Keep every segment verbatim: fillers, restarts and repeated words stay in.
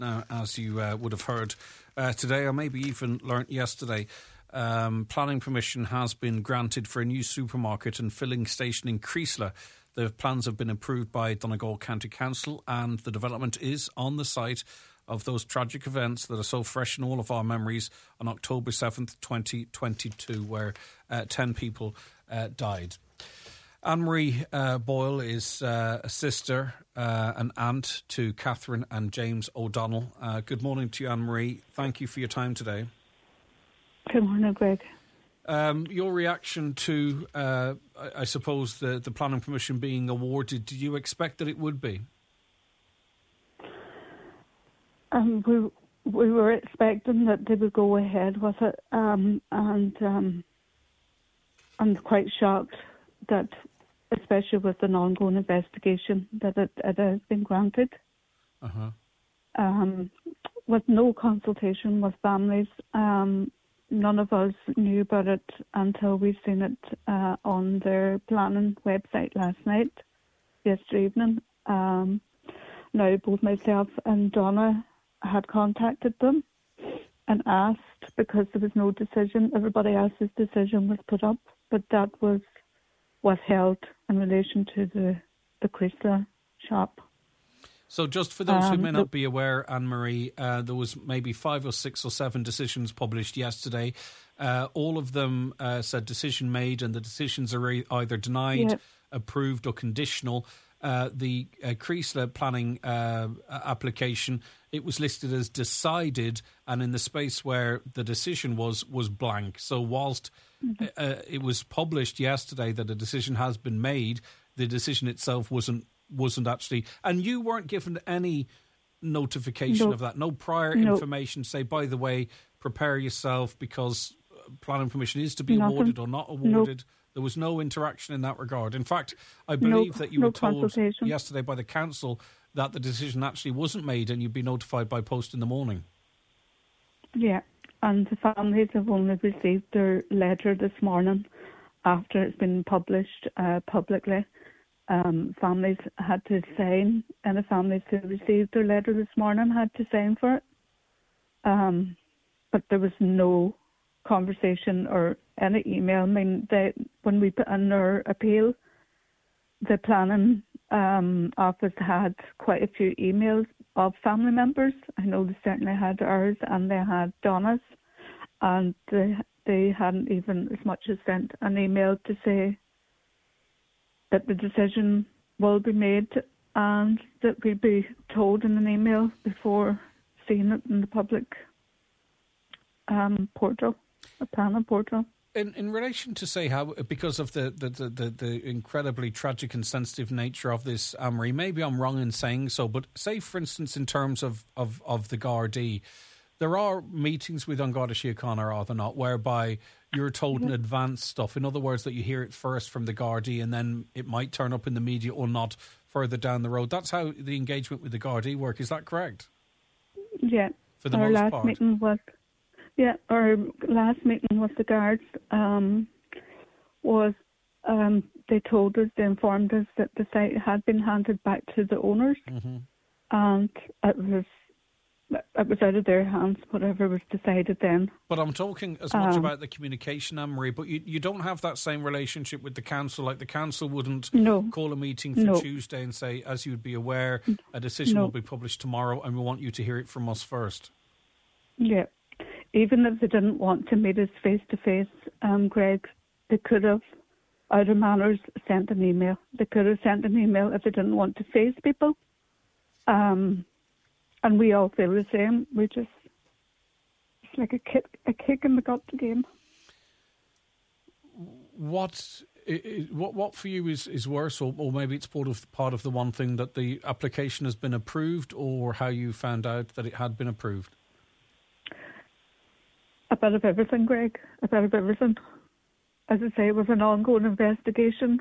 Now, as you uh, would have heard uh, today, or maybe even learnt yesterday, um, planning permission has been granted for a new supermarket and filling station in Creeslough. The plans have been approved by Donegal County Council, and the development is on the site of those tragic events that are so fresh in all of our memories on October seventh, twenty twenty-two, where uh, ten people uh, died. Anne-Marie uh, Boyle is uh, a sister, uh, an aunt to Catherine and James O'Donnell. Uh, good morning to you, Anne-Marie. Thank you for your time today. Good morning, Greg. Um, your reaction to, uh, I, I suppose, the, the planning permission being awarded, did you expect that it would be? Um, we we were expecting that they would go ahead with it, um, and um, I'm quite shocked that, especially with an ongoing investigation, that it, it has been granted. Uh-huh. Um, with no consultation with families. Um, none of us knew about it until we seen it uh, on their planning website last night, yesterday evening. Um, now, both myself and Donna had contacted them and asked, because there was no decision. Everybody else's decision was put up, but that was withheld in relation to the, the Creeslough shop. So just for those um, who may not be aware, Anne-Marie, uh, there was maybe five or six or seven decisions published yesterday. Uh, all of them uh, said decision made, and the decisions are either denied, yeah. approved or conditional. Uh, the uh, Creeslough planning uh, application, it was listed as decided, and in the space where the decision was, was blank. So whilst mm-hmm. uh, it was published yesterday that a decision has been made, the decision itself wasn't wasn't actually, and you weren't given any notification no. of that, no prior no. information, say, by the way, prepare yourself because planning permission is to be Nothing. awarded or not awarded. No. There was no interaction in that regard. In fact, I believe no, that you no were told consultation. yesterday by the council that the decision actually wasn't made and you'd be notified by post in the morning. Yeah, and the families have only received their letter this morning after it's been published uh, publicly. Um, families had to sign, and the families who received their letter this morning had to sign for it. Um, but there was no conversation or any email. I mean, they, when we put in our appeal, the planning um, office had quite a few emails of family members. I know they certainly had ours, and they had Donna's, and they, they hadn't even as much as sent an email to say that the decision will be made and that we'd be told in an email before seeing it in the public um, portal, a planning portal. In in relation to, say, how, because of the, the, the, the, the incredibly tragic and sensitive nature of this, Anne-Marie, maybe I'm wrong in saying so, but say, for instance, in terms of, of, of the Gardaí, there are meetings with An Garda Síochána, are there not, whereby you're told yeah. in advance stuff. In other words, that you hear it first from the Gardaí and then it might turn up in the media or not further down the road. That's how the engagement with the Gardaí work. Is that correct? Yeah. For the our most last part. meeting was, yeah, our last meeting with the guards um, was um, they told us, they informed us that the site had been handed back to the owners, mm-hmm. and it was it was out of their hands, whatever was decided then. But I'm talking as much um, about the communication, Anne-Marie, but you, you don't have that same relationship with the council. Like the council wouldn't no, call a meeting for no. Tuesday and say, as you'd be aware, a decision no. will be published tomorrow and we want you to hear it from us first. Yeah. Even if they didn't want to meet us face-to-face, um, Greg, they could have, out of manners, sent an email. They could have sent an email if they didn't want to face people. Um... And we all feel the same. We just, it's like a kick, a kick in the gut game. What, what, what for you is, is worse, or, or maybe it's part of part of the one thing that the application has been approved, or how you found out that it had been approved? A bit of everything, Greg. A bit of everything. As I say, it was an ongoing investigation.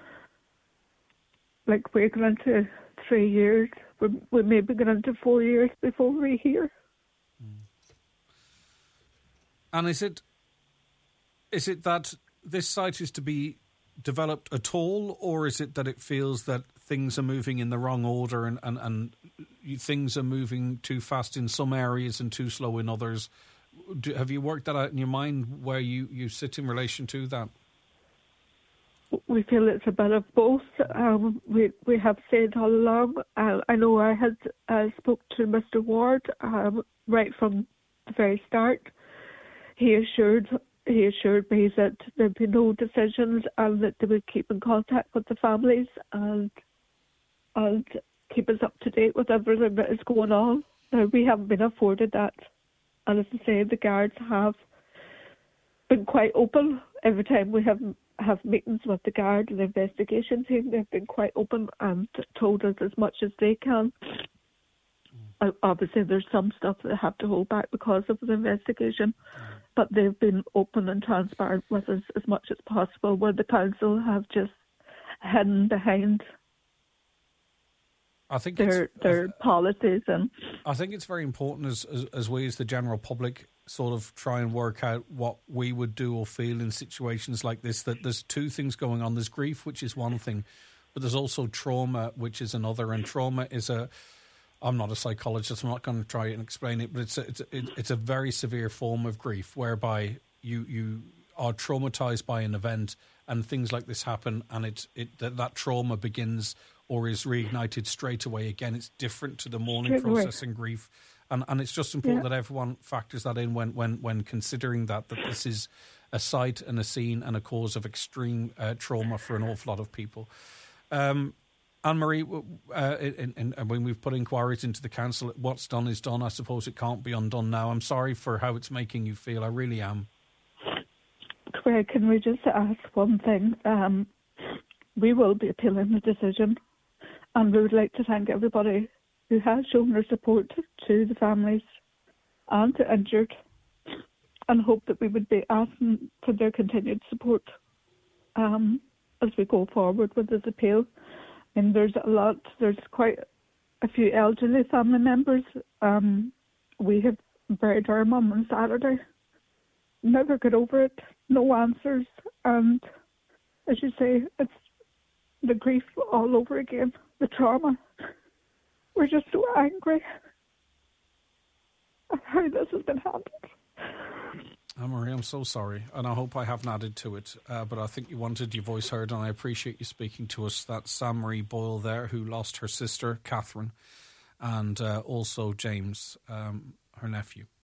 Like we're going into three years. We we maybe get into four years before we hear. Mm. And is it is it that this site is to be developed at all, or is it that it feels that things are moving in the wrong order and, and, and things are moving too fast in some areas and too slow in others. Do, have you worked that out in your mind where you, you sit in relation to that? We feel it's a bit of both. Um, we we have said all along. Uh, I know I had uh, spoke to Mister Ward um, right from the very start. He assured he assured me that there'd be no decisions and that they would keep in contact with the families and and keep us up to date with everything that is going on. Now, we haven't been afforded that, and as I say, the guards have been quite open every time we have. have meetings with the guard and the investigation team. They've been quite open and told us as much as they can. Mm. Obviously, there's some stuff that they have to hold back because of the investigation, mm. but they've been open and transparent with us as much as possible, where the council have just hidden behind I think their their uh, policies. And I think it's very important as, as as we as the general public sort of try and work out what we would do or feel in situations like this, that there's two things going on. There's grief, which is one thing, but there's also trauma, which is another. And trauma is a, I'm not a psychologist, I'm not going to try and explain it, but it's a, it's a, it's a very severe form of grief whereby you, you are traumatized by an event and things like this happen, and it, it that, that trauma begins or is reignited straight away again. It's different to the mourning process and grief. And and it's just important yeah. that everyone factors that in when, when, when considering that, that this is a sight and a scene and a cause of extreme uh, trauma for an awful lot of people. Um, Anne-Marie, uh, in, in, in, when we've put inquiries into the council, what's done is done. I suppose it can't be undone now. I'm sorry for how it's making you feel. I really am. Craig, can we just ask one thing? Um, we will be appealing the decision, and we would like to thank everybody who has shown their support to the families and the injured, and hope that we would be asking for their continued support um, as we go forward with this appeal. And there's a lot, there's quite a few elderly family members. Um, we have buried our mum on Saturday. Never got over it, no answers, and as you say, it's the grief all over again, the trauma. We're just so angry at how this has been handled. Anne-Marie, I'm so sorry, and I hope I haven't added to it, uh, but I think you wanted your voice heard, and I appreciate you speaking to us. That's Anne-Marie Boyle there, who lost her sister, Catherine, and uh, also James, um, her nephew.